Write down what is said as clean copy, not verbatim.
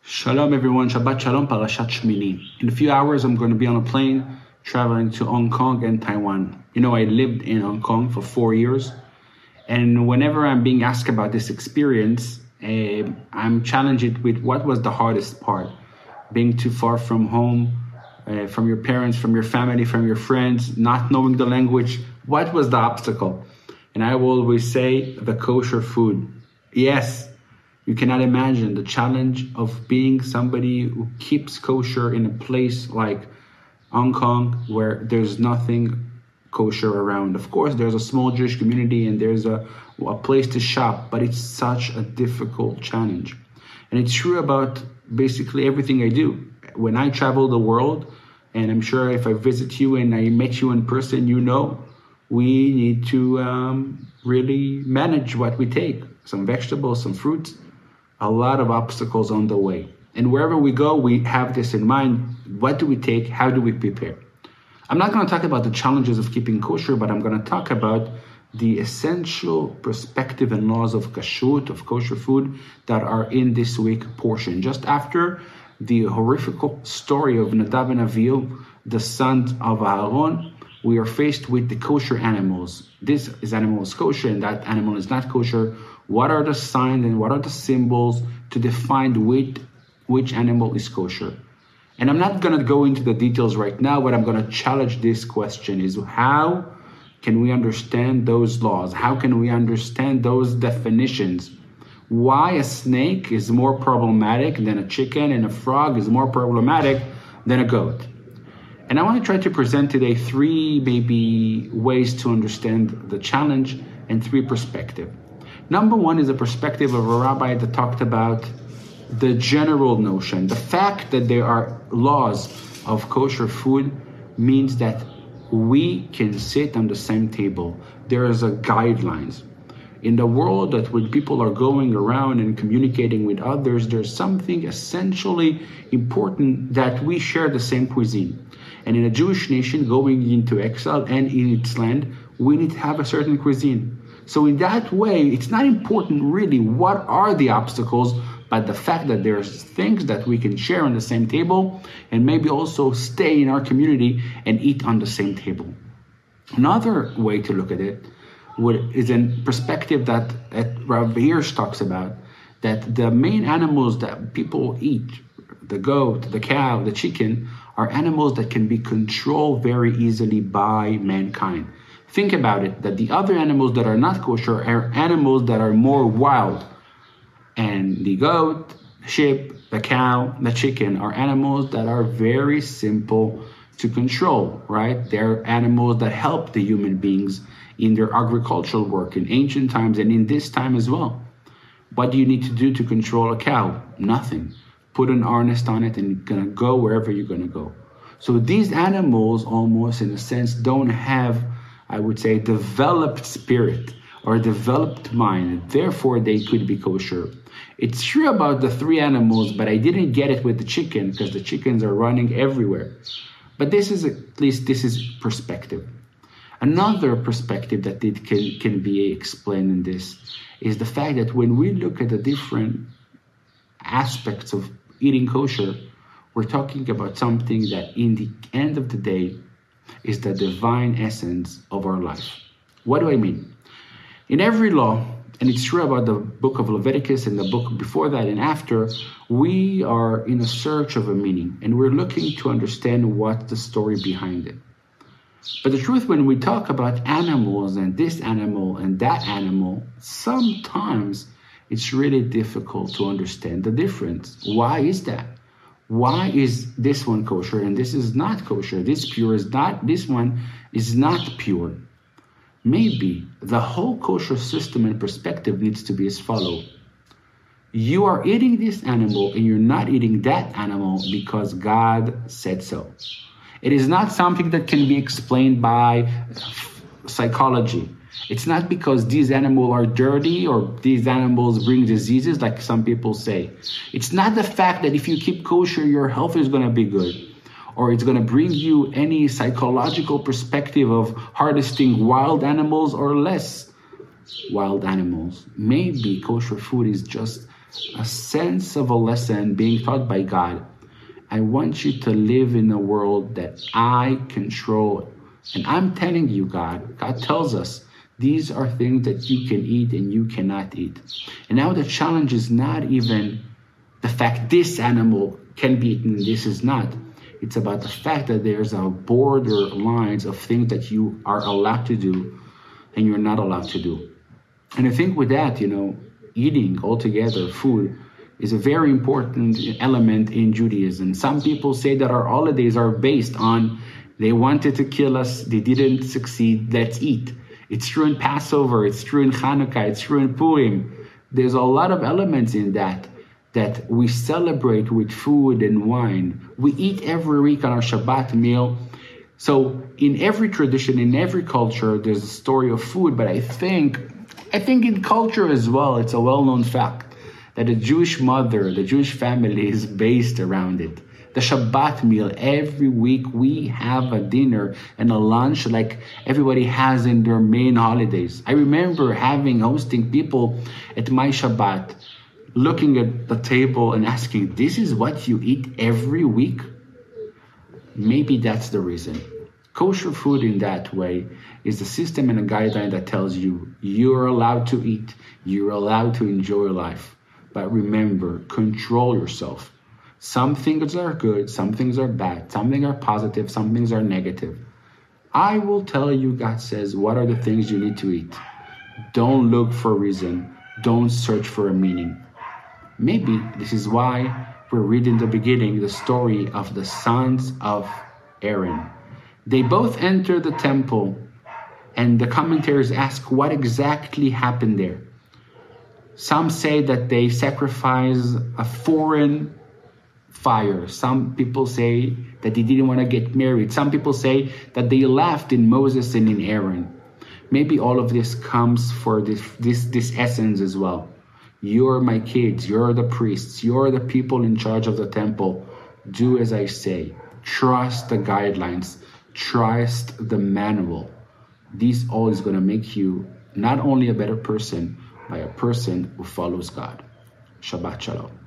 Shalom everyone, Shabbat Shalom, Parashat Shmini. In a few hours I'm going to be on a plane traveling to Hong Kong and Taiwan. You know, I lived in Hong Kong for 4 years, and whenever I'm being asked about this experience, I'm challenged with what was the hardest part. Being too far from home, from your parents, from your family, from your friends, not knowing the language. What was the obstacle? And I will always say the kosher food. Yes. You cannot imagine the challenge of being somebody who keeps kosher in a place like Hong Kong where there's nothing kosher around. Of course, there's a small Jewish community and there's a place to shop, but it's such a difficult challenge. And it's true about basically everything I do. When I travel the world, and I'm sure if I visit you and I met you in person, you know, we need to really manage what we take. Some vegetables, some fruits. A lot of obstacles on the way. And wherever we go, we have this in mind. What do we take? How do we prepare? I'm not going to talk about the challenges of keeping kosher, but I'm going to talk about the essential perspective and laws of kashrut, of kosher food, that are in this week portion. Just after the horrific story of Nadav and Avihu, the sons of Aaron, we are faced with the kosher animals. This animal is kosher and that animal is not kosher. What are the signs and what are the symbols to define which animal is kosher? And I'm not going to go into the details right now, but I'm going to challenge this question is how can we understand those laws? How can we understand those definitions? Why a snake is more problematic than a chicken and a frog is more problematic than a goat? And I want to try to present today 3 maybe ways to understand the challenge and 3 perspectives. Number 1 is a perspective of a rabbi that talked about the general notion. The fact that there are laws of kosher food means that we can sit on the same table. There is a guidelines. In the world that when people are going around and communicating with others, there's something essentially important that we share the same cuisine. And in a Jewish nation going into exile and in its land, we need to have a certain cuisine. So in that way, it's not important really what are the obstacles, but the fact that there's things that we can share on the same table and maybe also stay in our community and eat on the same table. Another way to look at it is a perspective that Rav Hirsch talks about, that the main animals that people eat, the goat, the cow, the chicken, are animals that can be controlled very easily by mankind. Think about it, that the other animals that are not kosher are animals that are more wild. And the goat, the sheep, the cow, the chicken are animals that are very simple to control, right? They're animals that help the human beings in their agricultural work in ancient times and in this time as well. What do you need to do to control a cow? Nothing. Put an harness on it and you're going to go wherever you're going to go. So these animals almost in a sense don't have, I would say, developed spirit or developed mind. Therefore, they could be kosher. It's true about the 3 animals, but I didn't get it with the chicken because the chickens are running everywhere. But this is perspective. Another perspective that can be explained in this is the fact that when we look at the different aspects of eating kosher, we're talking about something that in the end of the day is the divine essence of our life. What do I mean? In every law, and it's true about the book of Leviticus and the book before that and after, we are in a search of a meaning and we're looking to understand what's the story behind it. But the truth, when we talk about animals and this animal and that animal, sometimes it's really difficult to understand the difference. Why is that? Why is this one kosher and this is not kosher? This pure is not, this one is not pure. Maybe the whole kosher system and perspective needs to be as follows. You are eating this animal and you're not eating that animal because God said so. It is not something that can be explained by psychology. It's not because these animals are dirty or these animals bring diseases like some people say. It's not the fact that if you keep kosher, your health is going to be good. Or it's going to bring you any psychological perspective of harvesting wild animals or less wild animals. Maybe kosher food is just a sense of a lesson being taught by God. I want you to live in a world that I control. And I'm telling you, God tells us these are things that you can eat and you cannot eat. And now the challenge is not even the fact this animal can be eaten and this is not. It's about the fact that there's a border lines of things that you are allowed to do and you're not allowed to do. And I think with that, eating altogether, food, is a very important element in Judaism. Some people say that our holidays are based on they wanted to kill us, they didn't succeed, let's eat. It's true in Passover, it's true in Hanukkah, it's true in Purim. There's a lot of elements in that we celebrate with food and wine. We eat every week on our Shabbat meal. So in every tradition, in every culture, there's a story of food, but I think in culture as well, it's a well-known fact that the Jewish mother, the Jewish family is based around it. The Shabbat meal, every week we have a dinner and a lunch like everybody has in their main holidays. I remember hosting people at my Shabbat, looking at the table and asking, this is what you eat every week? Maybe that's the reason. Kosher food in that way is a system and a guideline that tells you you're allowed to eat, you're allowed to enjoy life. But remember, control yourself. Some things are good, some things are bad, some things are positive, some things are negative. I will tell you, God says, what are the things you need to eat. Don't look for a reason. Don't search for a meaning. Maybe this is why we read in the beginning the story of the sons of Aaron. They both enter the temple, and the commentators ask what exactly happened there. Some say that they sacrificed a foreign fire. Some people say that they didn't want to get married. Some people say that they laughed in Moses and in Aaron. Maybe all of this comes for this essence as well. You're my kids, you're the priests, you're the people in charge of the temple. Do as I say. Trust the guidelines. Trust the manual. This all is going to make you not only a better person, but a person who follows God. Shabbat Shalom.